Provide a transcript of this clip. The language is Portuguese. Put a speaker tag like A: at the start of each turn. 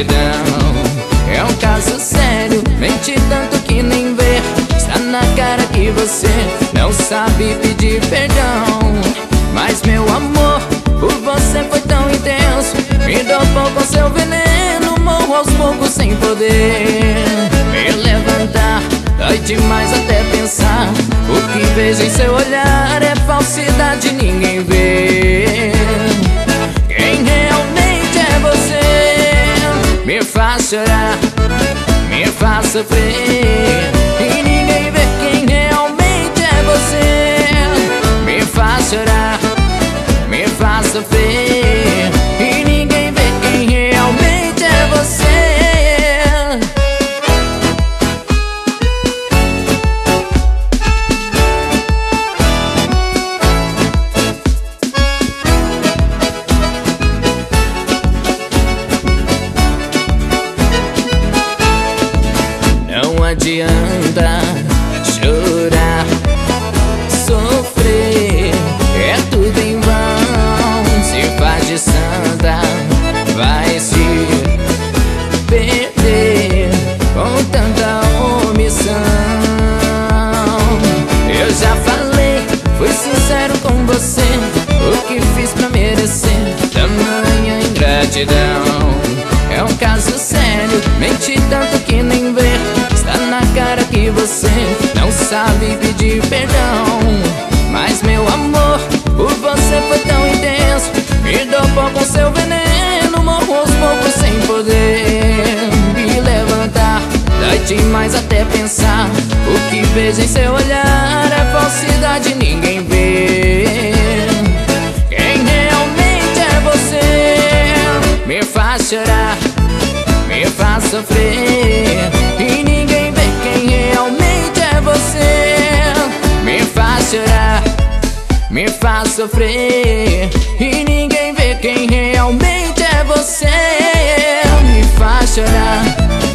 A: ingratidão. É um caso sério, mente tanto que nem vê. Está na cara que você não sabe pedir perdão. Mas meu amor, por você foi tão intenso. Me dopou com seu veneno, morro aos poucos sem poder me levantar. Dói demais até pensar. O que vejo em seu olhar é falsidade, ninguém vê. Quem realmente é você me faz chorar, me faz sofrer. E ninguém vê quem realmente é você. Me faz chorar, me faz sofrer. E ninguém vê quem realmente é você. Não adianta chorar, sofrer, é tudo em vão. Se faz de santa, vai se perder com tanta omissão. Eu já falei, fui sincero com você. O que fiz pra merecer tamanha ingratidão? É um caso sério, mente tanto que nem vê. Está na cara que você não sabe pedir perdão. Mas meu amor, por você foi tão intenso. Me dopou com seu veneno, morro aos poucos sem poder me levantar. Dói demais até pensar. O que vejo em seu olhar é falsidade, ninguém vê. Quem realmente é você me faz chorar, me faz sofrer. E ninguém vê quem realmente é você. Me faz chorar, me faz sofrer. E ninguém vê quem realmente é você. Me faz chorar,